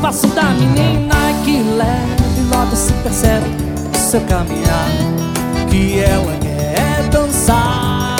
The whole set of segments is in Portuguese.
passo da menina que leva e logo se percebe no seu caminhar que ela quer dançar.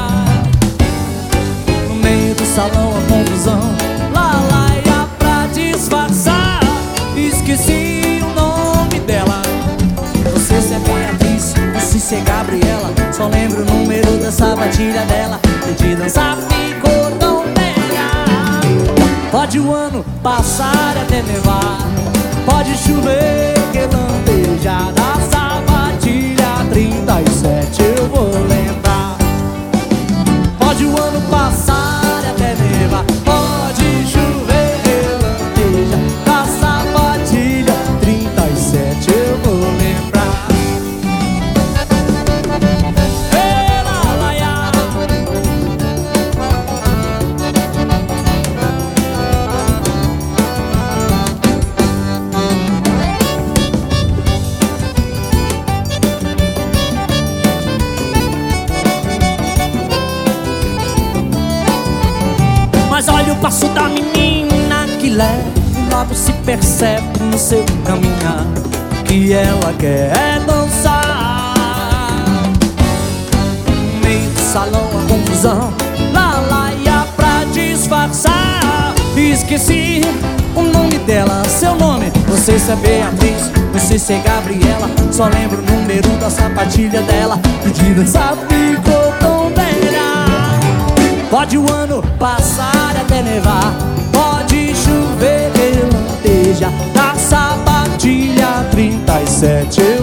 No meio do salão a confusão, lá, lá, ia pra disfarçar. Esqueci o nome dela. Não sei se é Beatriz, não sei se é Gabriela, só lembro o número da sapatilha dela. E de dançar ficou tão bela. Pode o ano passar até nevar, pode chover que lampejar, da sapatilha 37 eu vou lembrar. Pode o ano passar até nevar, pode chover que lampejar, da sapatilha 37 eu vou lembrar. Mas olha o passo da menina que leva e logo se percebe no seu caminhar que ela quer dançar. No meio do salão a confusão, lá, lá, ia pra disfarçar. Esqueci o nome dela, seu nome, não sei se é Beatriz, não sei se é Gabriela, só lembro o número da sapatilha dela. E de dançar ficou tão bela. Pode o ano passar até nevar, pode chover que lampeja, da sapatilha 37